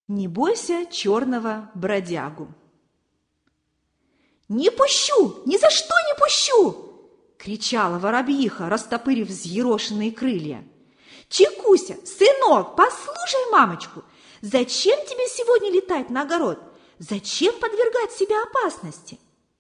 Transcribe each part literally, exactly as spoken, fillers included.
Не бойся черного бродягу. «Не пущу! Ни за что не пущу!» — кричала воробьиха, растопырив взъерошенные крылья. «Чекуся, сынок, послушай мамочку! Зачем тебе сегодня летать на огород? Зачем подвергать себя опасности?»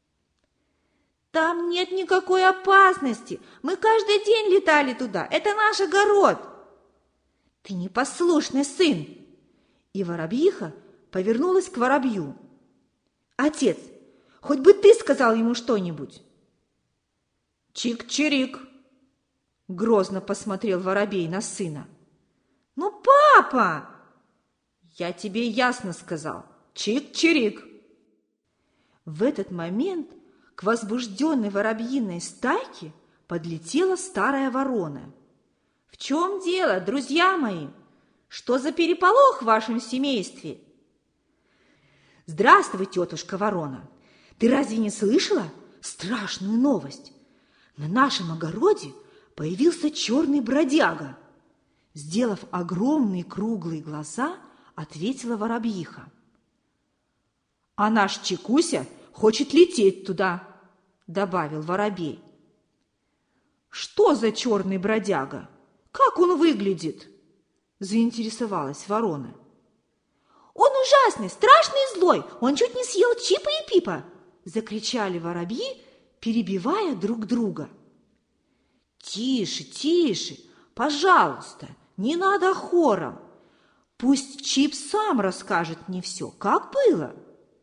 «Там нет никакой опасности! Мы каждый день летали туда! Это наш огород!» «Ты непослушный сын!» И воробьиха повернулась к воробью. «Отец, хоть бы ты сказал ему что-нибудь!» «Чик-чирик!» — грозно посмотрел воробей на сына. «Ну, папа!» «Я тебе ясно сказал! Чик-чирик!» В этот момент к возбужденной воробьиной стайке подлетела старая ворона. «В чем дело, друзья мои? Что за переполох в вашем семействе?» «Здравствуй, тетушка ворона! Ты разве не слышала страшную новость? На нашем огороде появился черный бродяга!» Сделав огромные круглые глаза, ответила воробьиха. «А наш Чекуся хочет лететь туда», — добавил воробей. «Что за черный бродяга? Как он выглядит?» — заинтересовалась ворона. «Он ужасный, страшный и злой! Он чуть не съел Чипа и Пипа!» — закричали воробьи, перебивая друг друга. «Тише, тише, пожалуйста, не надо хором. Пусть Чип сам расскажет мне все, как было».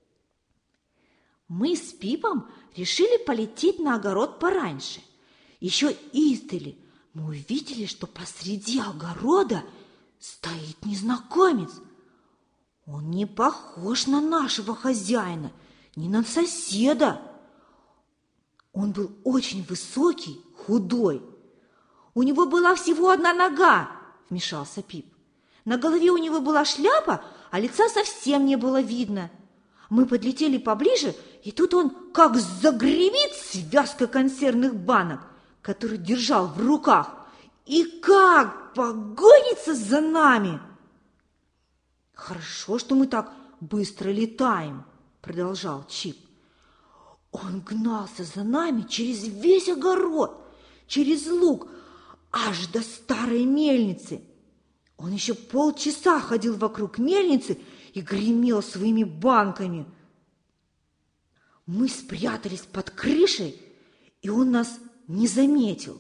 Мы с Пипом решили полететь на огород пораньше. Еще издали мы увидели, что посреди огорода стоит незнакомец. Он не похож на нашего хозяина, ни на соседа. Он был очень высокий, худой. «У него была всего одна нога», — вмешался Пип. «На голове у него была шляпа, а лица совсем не было видно. Мы подлетели поближе, и тут он как загремит связка консервных банок, который держал в руках, и как погонится за нами!» «Хорошо, что мы так быстро летаем», — продолжал Чип. «Он гнался за нами через весь огород, через луг, аж до старой мельницы. Он еще полчаса ходил вокруг мельницы и гремел своими банками. Мы спрятались под крышей, и он нас не заметил».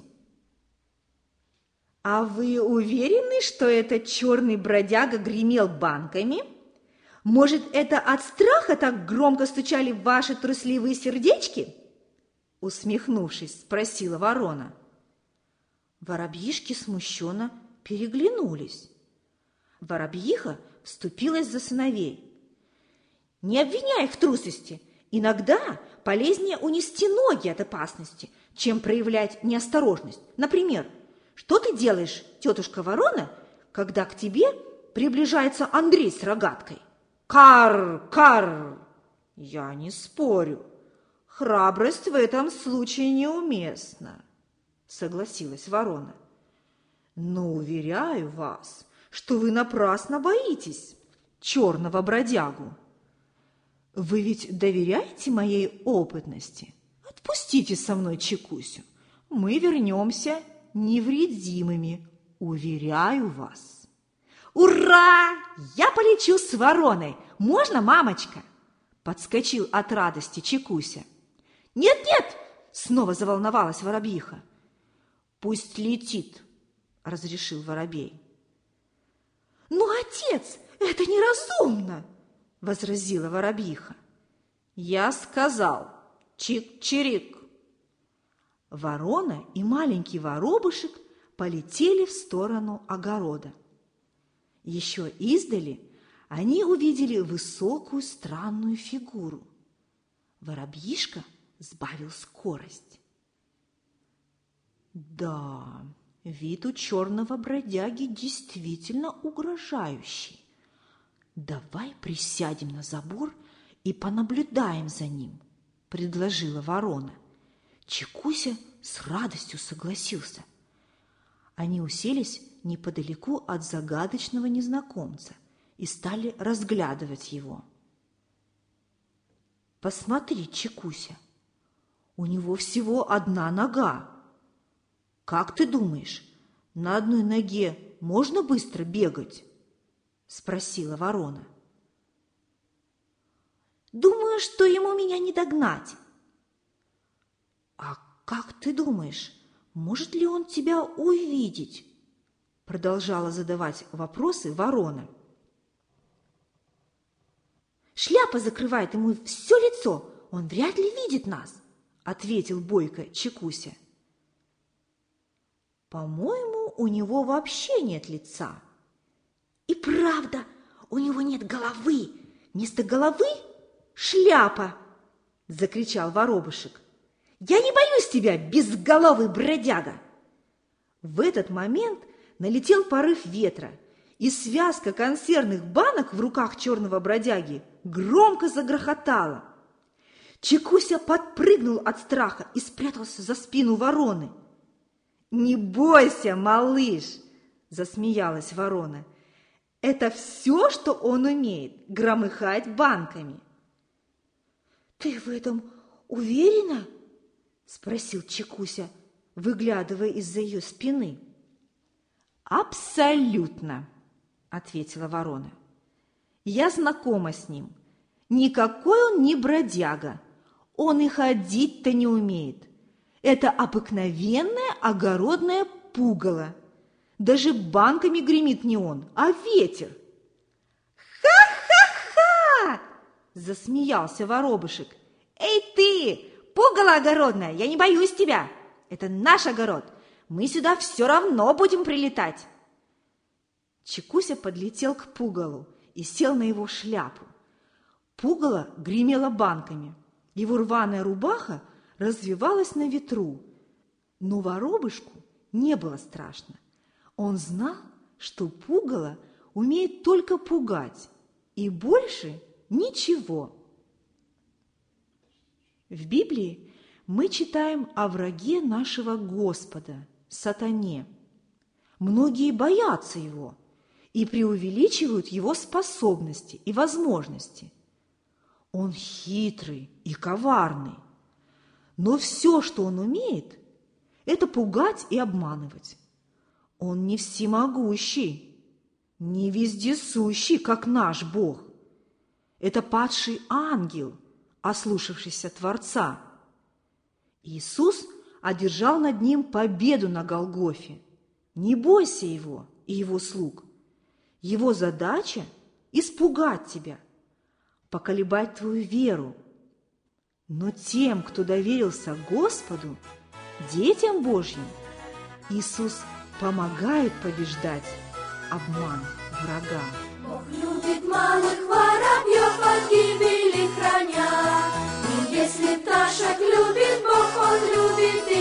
«А вы уверены, что этот черный бродяга гремел банками? Может, это от страха так громко стучали ваши трусливые сердечки?» Усмехнувшись, спросила ворона. Воробьишки смущенно переглянулись. Воробьиха вступилась за сыновей. «Не обвиняй их в трусости. Иногда полезнее унести ноги от опасности, чем проявлять неосторожность. Например, что ты делаешь, тетушка ворона, когда к тебе приближается Андрей с рогаткой?» «Кар, кар!» «Я не спорю. Храбрость в этом случае неуместна», — согласилась ворона. «Но уверяю вас, что вы напрасно боитесь черного бродягу. Вы ведь доверяете моей опытности? Отпустите со мной Чекусю. Мы вернемся невредимыми, уверяю вас». «Ура! Я полечу с вороной! Можно, мамочка?» Подскочил от радости Чекуся. «Нет-нет!» — снова заволновалась воробьиха. «Пусть летит!» — разрешил воробей. «Ну, отец, это неразумно!» — возразила воробьиха. «Я сказал, чик-чирик!» Ворона и маленький воробушек полетели в сторону огорода. Еще издали они увидели высокую странную фигуру. Воробьишка сбавил скорость. «Да, вид у черного бродяги действительно угрожающий. Давай присядем на забор и понаблюдаем за ним», — предложила ворона. Чекуся с радостью согласился. Они уселись неподалеку от загадочного незнакомца и стали разглядывать его. «Посмотри, Чекуся, у него всего одна нога. Как ты думаешь, на одной ноге можно быстро бегать?» – спросила ворона. «Думаю, что ему меня не догнать». «А как ты думаешь, может ли он тебя увидеть?» – продолжала задавать вопросы ворона. «Шляпа закрывает ему все лицо, он вряд ли видит нас», – ответил бойко Чекуся. «По-моему, у него вообще нет лица». «И правда, у него нет головы. Вместо головы – шляпа!» – закричал воробушек. «Я не боюсь тебя, безголовый бродяга!» В этот момент налетел порыв ветра, и связка консервных банок в руках черного бродяги громко загрохотала. Чекуся подпрыгнул от страха и спрятался за спину вороны. «Не бойся, малыш!» – засмеялась ворона. «Это все, что он умеет – громыхать банками». «Ты в этом уверена?» – спросил Чекуся, выглядывая из-за ее спины. «Абсолютно!» – ответила ворона. «Я знакома с ним. Никакой он не бродяга. Он и ходить-то не умеет. Это обыкновенное огородное пугало. Даже банками гремит не он, а ветер». «Ха-ха-ха!» – засмеялся воробушек. «Эй ты, пугало огородное, я не боюсь тебя. Это наш огород. Мы сюда все равно будем прилетать». Чекуся подлетел к пугалу и сел на его шляпу. Пугало гремело банками. Его рваная рубаха развивалась на ветру. Но воробушку не было страшно. Он знал, что пугало умеет только пугать, и больше ничего. В Библии мы читаем о враге нашего Господа, сатане. Многие боятся его и преувеличивают его способности и возможности. Он хитрый и коварный, но все, что он умеет, это пугать и обманывать. Он не всемогущий, не вездесущий, как наш Бог. Это падший ангел, ослушавшийся Творца. Иисус одержал над ним победу на Голгофе. Не бойся его и его слуг. Его задача – испугать тебя, поколебать твою веру. Но тем, кто доверился Господу, детям Божьим, Иисус помогает побеждать обман врага. Бог любит малых воробьев от гибели храня. И если пташек любит Бог, Он любит